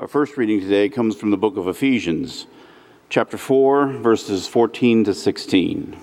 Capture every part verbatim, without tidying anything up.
Our first reading today comes from the book of Ephesians, chapter four, verses fourteen to sixteen.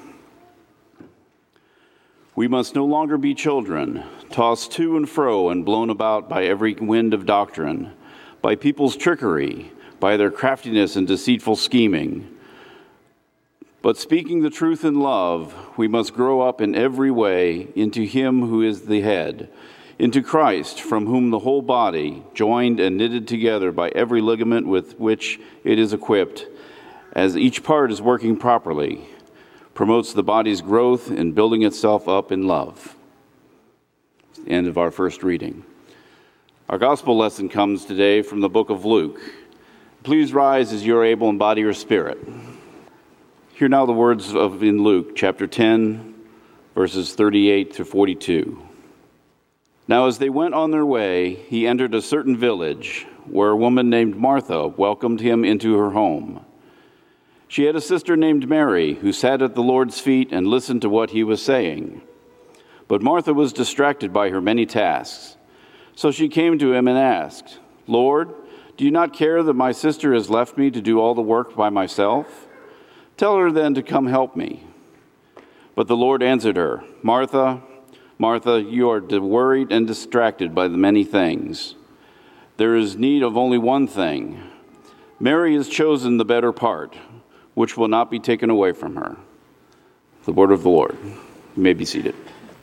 We must no longer be children, tossed to and fro and blown about by every wind of doctrine, by people's trickery, by their craftiness and deceitful scheming. But speaking the truth in love, we must grow up in every way into Him who is the head, into Christ, from whom the whole body, joined and knitted together by every ligament with which it is equipped, as each part is working properly, promotes the body's growth and building itself up in love. End of our first reading. Our gospel lesson comes today from the book of Luke. Please rise as you are able and body your spirit. Hear now the words of in Luke chapter ten, verses thirty-eight to forty-two. Now as they went on their way, he entered a certain village where a woman named Martha welcomed him into her home. She had a sister named Mary who sat at the Lord's feet and listened to what he was saying. But Martha was distracted by her many tasks. So she came to him and asked, "Lord, do you not care that my sister has left me to do all the work by myself? Tell her then to come help me." But the Lord answered her, "Martha, Martha, you are worried and distracted by the many things. There is need of only one thing. Mary has chosen the better part, which will not be taken away from her." The word of the Lord. You may be seated.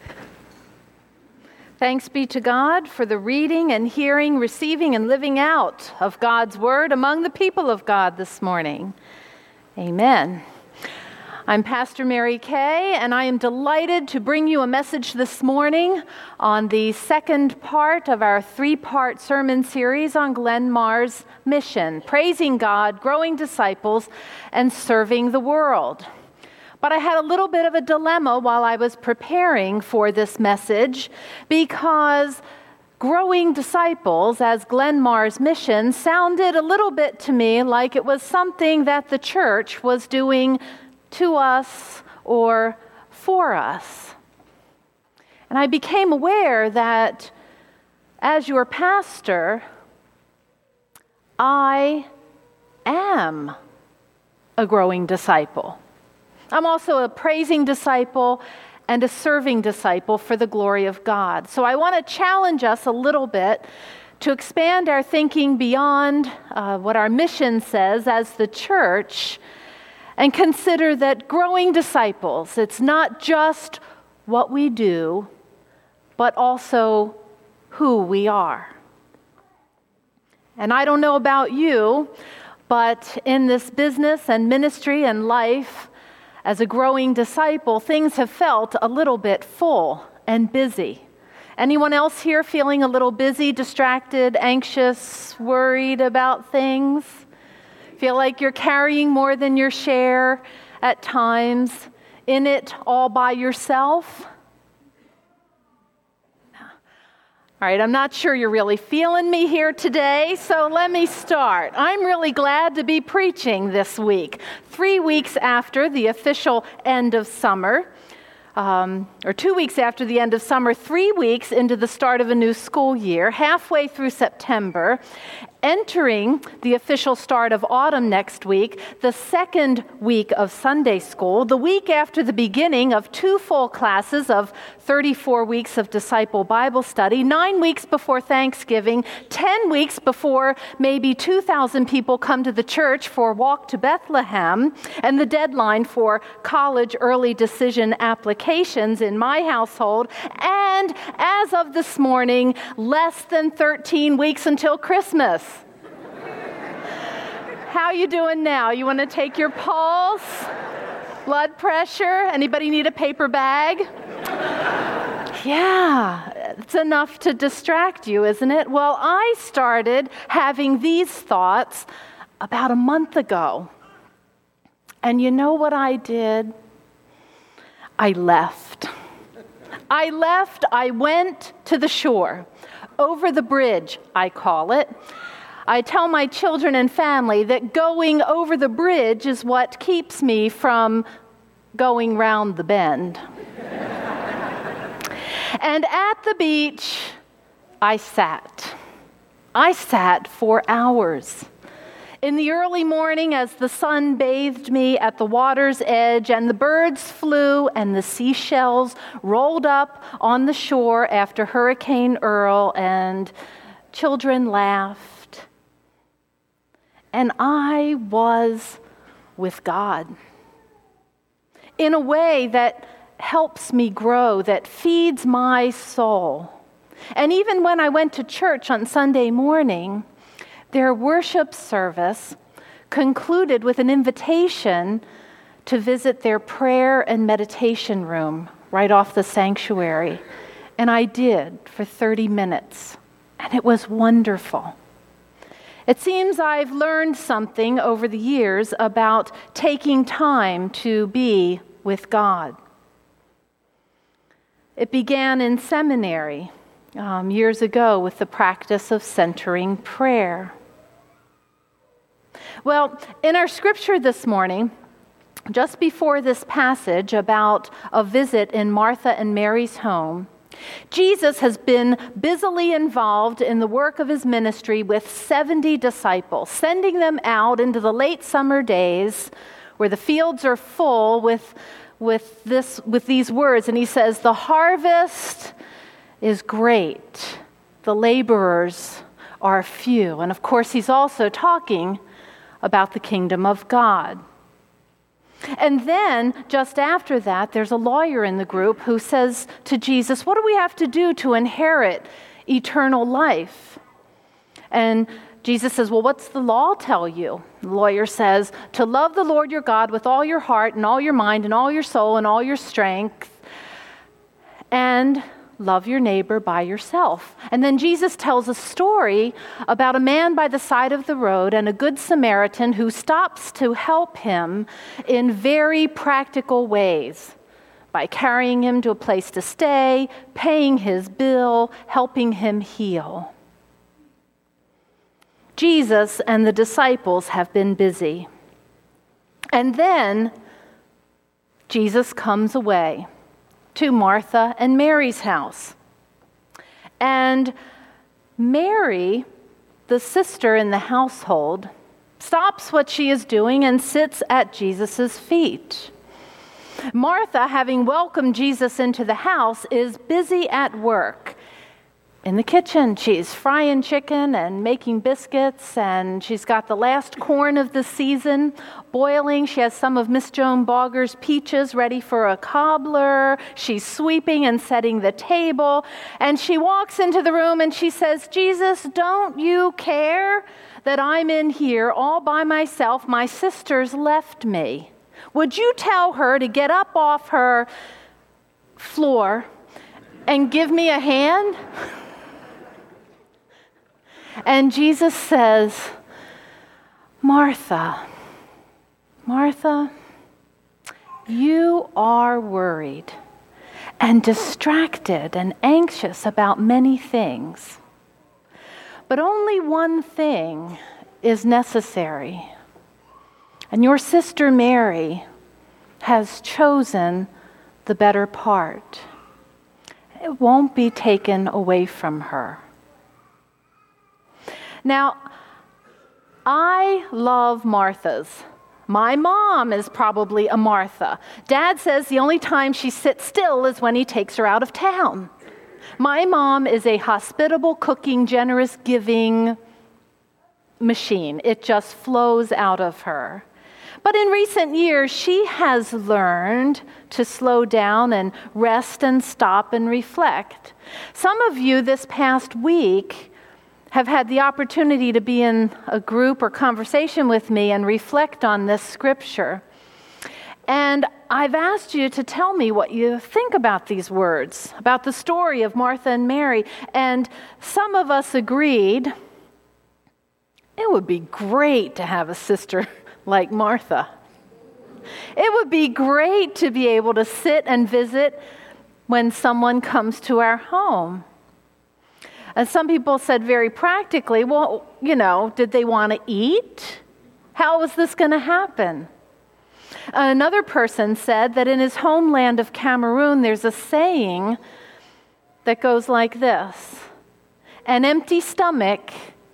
Thanks be to God for the reading and hearing, receiving and living out of God's word among the people of God this morning. Amen. I'm Pastor Mary Kay, and I am delighted to bring you a message this morning on the second part of our three-part sermon series on Glenn Marr's mission, praising God, growing disciples, and serving the world. But I had a little bit of a dilemma while I was preparing for this message, because growing disciples as Glenn Marr's mission sounded a little bit to me like it was something that the church was doing to us or for us. And I became aware that as your pastor, I am a growing disciple. I'm also a praising disciple and a serving disciple for the glory of God. So I want to challenge us a little bit to expand our thinking beyond uh, what our mission says as the church, and consider that growing disciples, it's not just what we do, but also who we are. And I don't know about you, but in this business and ministry and life, as a growing disciple, things have felt a little bit full and busy. Anyone else here feeling a little busy, distracted, anxious, worried about things? Feel like you're carrying more than your share at times, in it all by yourself? All right, I'm not sure you're really feeling me here today, so let me start. I'm really glad to be preaching this week, three weeks after the official end of summer, um, or two weeks after the end of summer, three weeks into the start of a new school year, halfway through September, entering the official start of autumn next week, the second week of Sunday school, the week after the beginning of two full classes of thirty-four weeks of disciple Bible study, nine weeks before Thanksgiving, ten weeks before maybe two thousand people come to the church for Walk to Bethlehem, and the deadline for college early decision applications in my household, and as of this morning, less than thirteen weeks until Christmas. How you doing now? You want to take your pulse? Blood pressure? Anybody need a paper bag? Yeah, it's enough to distract you, isn't it? Well, I started having these thoughts about a month ago. And you know what I did? I left. I left, I went to the shore, over the bridge, I call it. I tell my children and family that going over the bridge is what keeps me from going round the bend. And at the beach, I sat. I sat for hours. In the early morning, as the sun bathed me at the water's edge, and the birds flew, and the seashells rolled up on the shore after Hurricane Earl, and children laughed. And I was with God in a way that helps me grow, that feeds my soul. And even when I went to church on Sunday morning, their worship service concluded with an invitation to visit their prayer and meditation room right off the sanctuary. And I did for thirty minutes, and it was wonderful. It seems I've learned something over the years about taking time to be with God. It began in seminary um, years ago with the practice of centering prayer. Well, in our scripture this morning, just before this passage about a visit in Martha and Mary's home, Jesus has been busily involved in the work of his ministry with seventy disciples, sending them out into the late summer days where the fields are full with, with, this, with these words. And he says, "The harvest is great, the laborers are few." And of course, he's also talking about the kingdom of God. And then, just after that, there's a lawyer in the group who says to Jesus, "What do we have to do to inherit eternal life?" And Jesus says, "Well, what's the law tell you?" The lawyer says, "To love the Lord your God with all your heart and all your mind and all your soul and all your strength, and love your neighbor by yourself." And then Jesus tells a story about a man by the side of the road and a good Samaritan who stops to help him in very practical ways by carrying him to a place to stay, paying his bill, helping him heal. Jesus and the disciples have been busy. And then Jesus comes away to Martha and Mary's house. And Mary, the sister in the household, stops what she is doing and sits at Jesus' feet. Martha, having welcomed Jesus into the house, is busy at work. In the kitchen, she's frying chicken and making biscuits, and she's got the last corn of the season boiling. She has some of Miss Joan Bogger's peaches ready for a cobbler. She's sweeping and setting the table, and she walks into the room and she says, "Jesus, don't you care that I'm in here all by myself? My sister's left me. Would you tell her to get up off her floor and give me a hand?" And Jesus says, "Martha, Martha, you are worried and distracted and anxious about many things. But only one thing is necessary. And your sister Mary has chosen the better part. It won't be taken away from her." Now, I love Marthas. My mom is probably a Martha. Dad says the only time she sits still is when he takes her out of town. My mom is a hospitable, cooking, generous, giving machine. It just flows out of her. But in recent years, she has learned to slow down and rest and stop and reflect. Some of you this past week have had the opportunity to be in a group or conversation with me and reflect on this scripture. And I've asked you to tell me what you think about these words, about the story of Martha and Mary. And some of us agreed it would be great to have a sister like Martha. It would be great to be able to sit and visit when someone comes to our home. And some people said very practically, well, you know, did they want to eat? How was this going to happen? Another person said that in his homeland of Cameroon, there's a saying that goes like this: "An empty stomach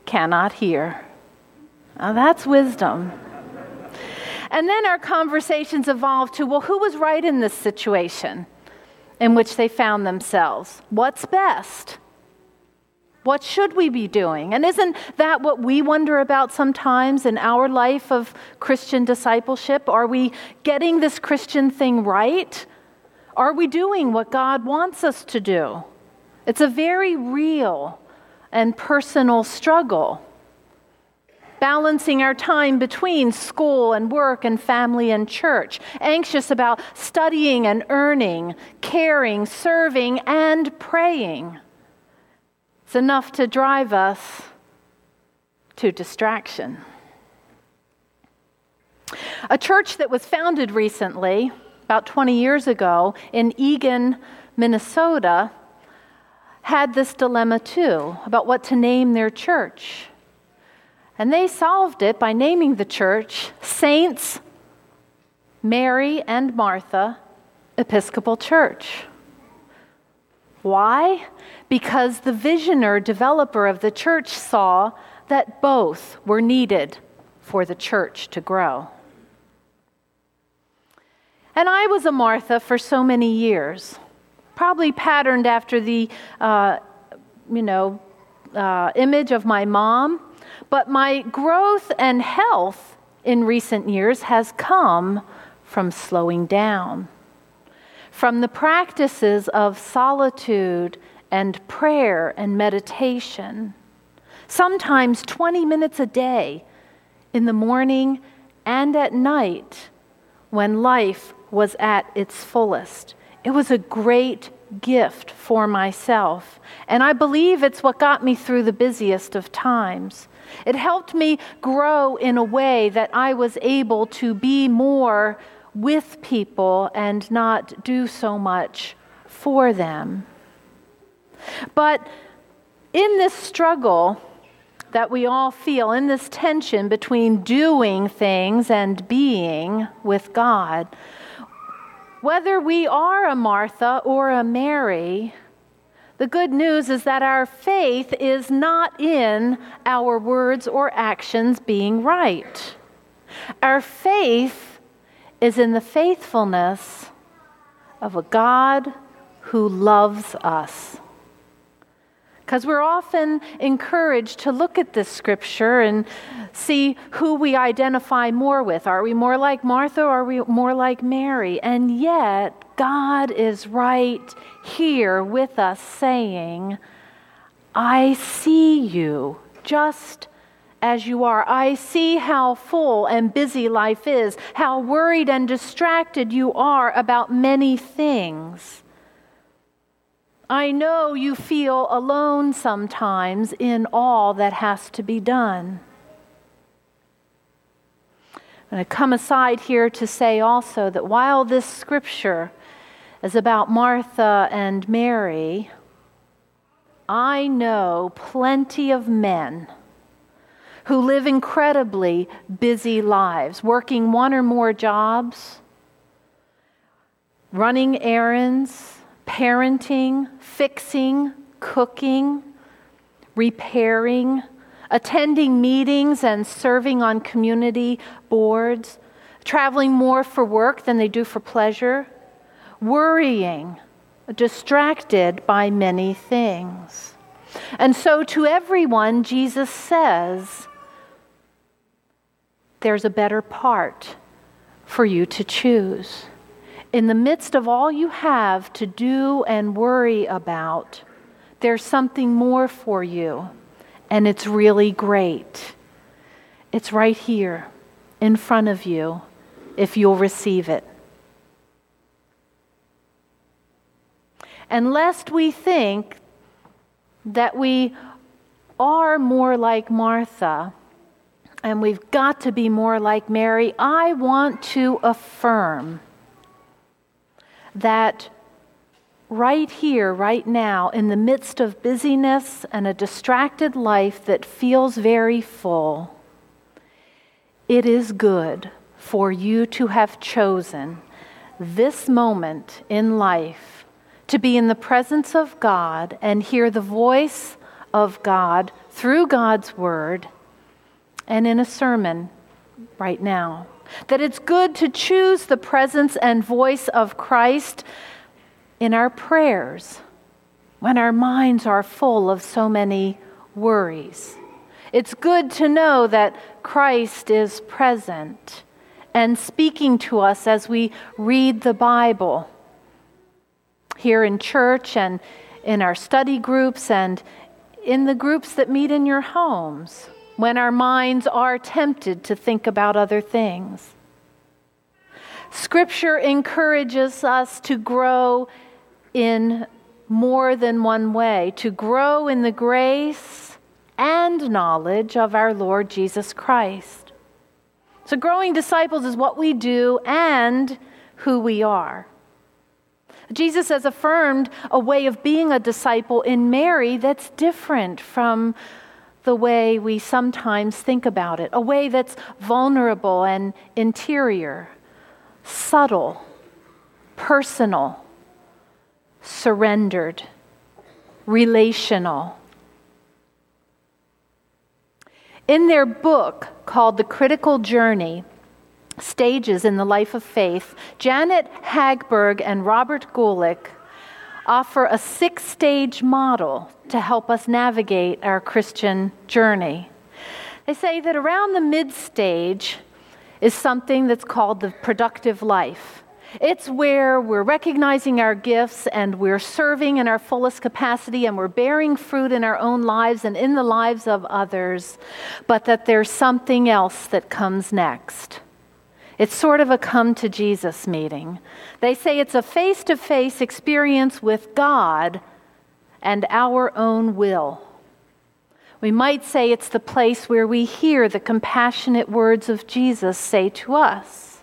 cannot hear. Now that's wisdom. And then our conversations evolved to, well, who was right in this situation in which they found themselves? What's best? What should we be doing? And isn't that what we wonder about sometimes in our life of Christian discipleship? Are we getting this Christian thing right? Are we doing what God wants us to do? It's a very real and personal struggle. Balancing our time between school and work and family and church, anxious about studying and earning, caring, serving, and praying. It's enough to drive us to distraction. A church that was founded recently, about twenty years ago, in Eagan, Minnesota, had this dilemma too, about what to name their church. And they solved it by naming the church Saints Mary and Martha Episcopal Church. Why? Because the visionary developer of the church saw that both were needed for the church to grow. And I was a Martha for so many years, probably patterned after the, uh, you know, uh, image of my mom. But my growth and health in recent years has come from slowing down, from the practices of solitude and prayer and meditation, sometimes twenty minutes a day in the morning and at night when life was at its fullest. It was a great gift for myself, and I believe it's what got me through the busiest of times. It helped me grow in a way that I was able to be more with people and not do so much for them. But in this struggle that we all feel, in this tension between doing things and being with God, whether we are a Martha or a Mary, the good news is that our faith is not in our words or actions being right. Our faith is in the faithfulness of a God who loves us. Because we're often encouraged to look at this scripture and see who we identify more with. Are we more like Martha or are we more like Mary? And yet, God is right here with us saying, I see you just as you are. I see how full and busy life is, how worried and distracted you are about many things. I know you feel alone sometimes in all that has to be done. I'm going to come aside here to say also that while this scripture is about Martha and Mary, I know plenty of men who live incredibly busy lives, working one or more jobs, running errands, parenting, fixing, cooking, repairing, attending meetings and serving on community boards, traveling more for work than they do for pleasure, worrying, distracted by many things. And so to everyone, Jesus says, there's a better part for you to choose. In the midst of all you have to do and worry about, there's something more for you, and it's really great. It's right here in front of you if you'll receive it. And lest we think that we are more like Martha and we've got to be more like Mary, I want to affirm that right here, right now, in the midst of busyness and a distracted life that feels very full, it is good for you to have chosen this moment in life to be in the presence of God and hear the voice of God through God's Word and in a sermon right now. That it's good to choose the presence and voice of Christ in our prayers when our minds are full of so many worries. It's good to know that Christ is present and speaking to us as we read the Bible here in church and in our study groups and in the groups that meet in your homes when our minds are tempted to think about other things. Scripture encourages us to grow in more than one way, to grow in the grace and knowledge of our Lord Jesus Christ. So growing disciples is what we do and who we are. Jesus has affirmed a way of being a disciple in Mary that's different from the way we sometimes think about it, a way that's vulnerable and interior, subtle, personal, surrendered, relational. In their book called The Critical Journey, Stages in the Life of Faith, Janet Hagberg and Robert Gulick offer a six-stage model to help us navigate our Christian journey. They say that around the mid-stage is something that's called the productive life. It's where we're recognizing our gifts and we're serving in our fullest capacity and we're bearing fruit in our own lives and in the lives of others, but that there's something else that comes next. It's sort of a come to Jesus meeting. They say it's a face-to-face experience with God and our own will. We might say it's the place where we hear the compassionate words of Jesus say to us,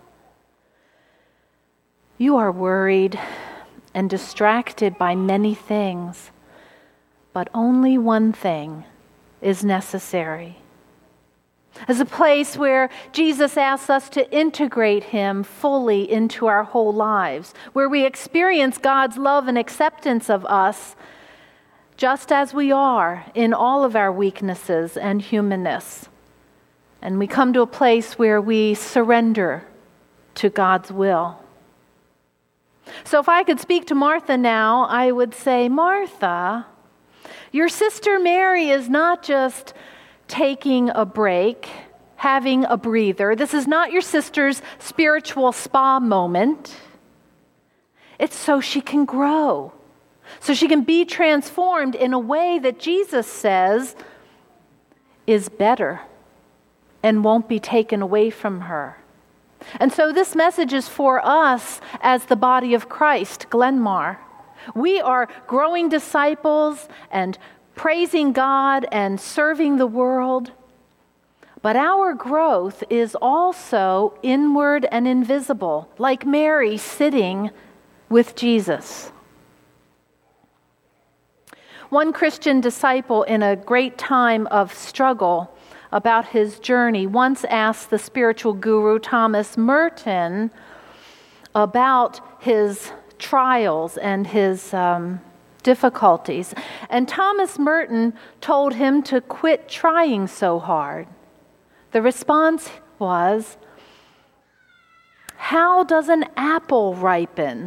"You are worried and distracted by many things, but only one thing is necessary." As a place where Jesus asks us to integrate him fully into our whole lives, where we experience God's love and acceptance of us just as we are in all of our weaknesses and humanness. And we come to a place where we surrender to God's will. So if I could speak to Martha now, I would say, Martha, your sister Mary is not just taking a break, having a breather. This is not your sister's spiritual spa moment. It's so she can grow, so she can be transformed in a way that Jesus says is better and won't be taken away from her. And so this message is for us as the body of Christ, Glenmar. We are growing disciples and praising God and serving the world. But our growth is also inward and invisible, like Mary sitting with Jesus. One Christian disciple in a great time of struggle about his journey once asked the spiritual guru Thomas Merton about his trials and his um, difficulties. And Thomas Merton told him to quit trying so hard. The response was, "How does an apple ripen?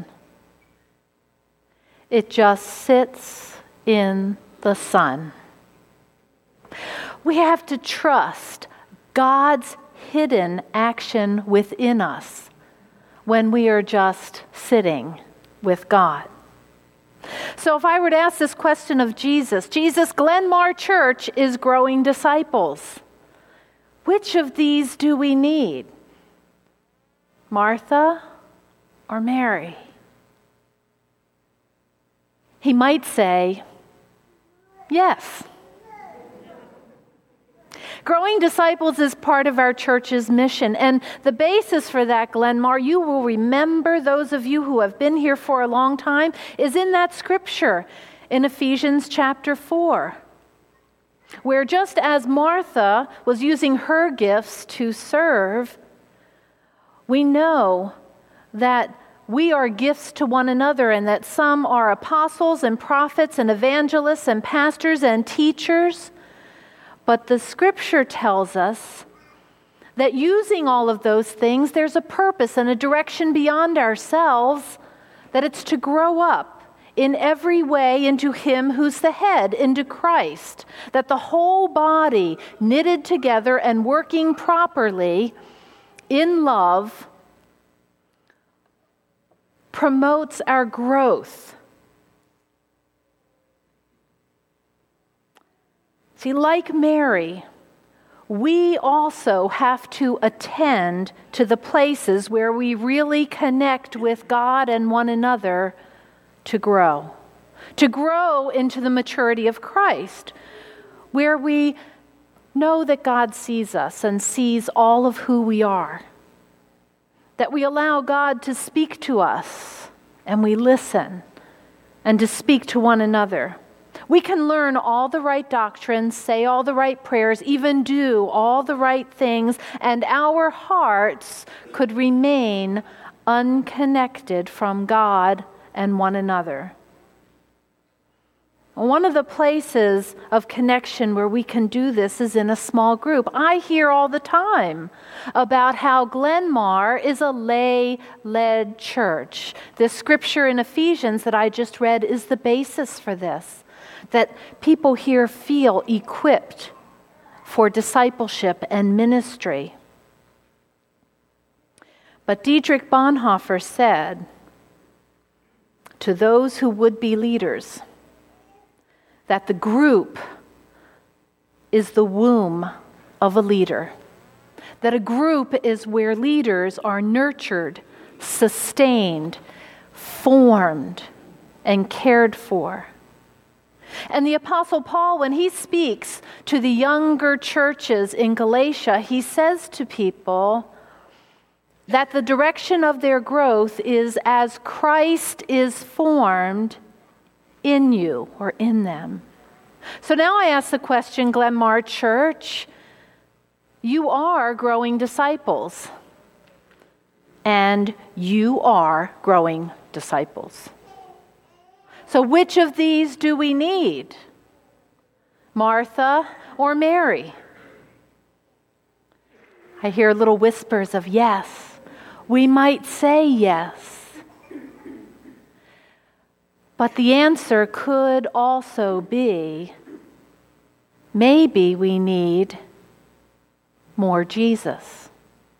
It just sits in the sun." We have to trust God's hidden action within us when we are just sitting with God. So if I were to ask this question of Jesus, Jesus, Glenmar Church is growing disciples. Which of these do we need? Martha or Mary? He might say, yes. Growing disciples is part of our church's mission. And the basis for that, Glenmar, you will remember, those of you who have been here for a long time, is in that scripture in Ephesians chapter four, where just as Martha was using her gifts to serve, we know that we are gifts to one another and that some are apostles and prophets and evangelists and pastors and teachers. But the scripture tells us that using all of those things, there's a purpose and a direction beyond ourselves, that it's to grow up in every way into Him who's the head, into Christ. That the whole body, knitted together and working properly in love, promotes our growth. See, like Mary, we also have to attend to the places where we really connect with God and one another to grow. To grow into the maturity of Christ, where we know that God sees us and sees all of who we are. That we allow God to speak to us and we listen, and to speak to one another. We can learn all the right doctrines, say all the right prayers, even do all the right things, and our hearts could remain unconnected from God and one another. One of the places of connection where we can do this is in a small group. I hear all the time about how Glenmar is a lay-led church. The scripture in Ephesians that I just read is the basis for this, that people here feel equipped for discipleship and ministry. But Dietrich Bonhoeffer said to those who would be leaders, that the group is the womb of a leader. That a group is where leaders are nurtured, sustained, formed, and cared for. And the Apostle Paul, when he speaks to the younger churches in Galatia, he says to people that the direction of their growth is as Christ is formed in you or in them. So now I ask the question, Glenmar Church, you are growing disciples, and you are growing disciples. So which of these do we need? Martha or Mary? I hear little whispers of yes. We might say yes. But the answer could also be, maybe we need more Jesus.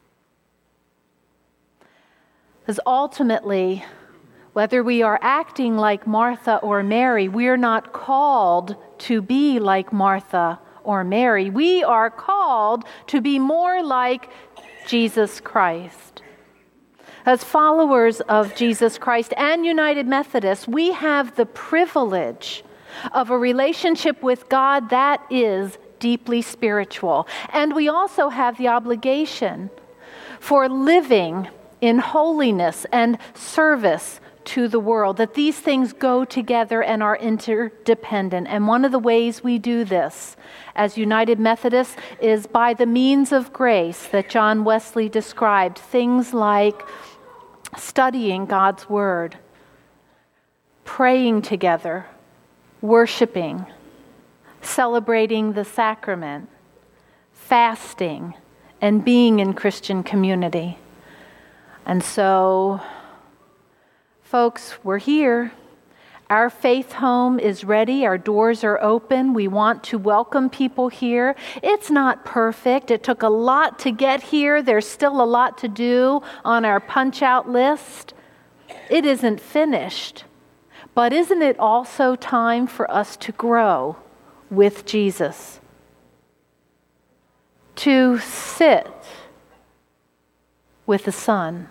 Because ultimately, whether we are acting like Martha or Mary, we're not called to be like Martha or Mary. We are called to be more like Jesus Christ. As followers of Jesus Christ and United Methodists, we have the privilege of a relationship with God that is deeply spiritual. And we also have the obligation for living in holiness and service to the world, that these things go together and are interdependent. And one of the ways we do this as United Methodists is by the means of grace that John Wesley described, things like studying God's Word, praying together, worshiping, celebrating the sacrament, fasting, and being in Christian community. And so, folks, we're here. Our faith home is ready. Our doors are open. We want to welcome people here. It's not perfect. It took a lot to get here. There's still a lot to do on our punch-out list. It isn't finished. But isn't it also time for us to grow with Jesus? To sit with the Son,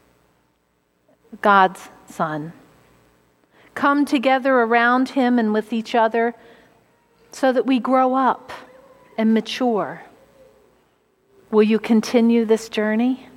God's Son. Come together around Him and with each other so that we grow up and mature. Will you continue this journey?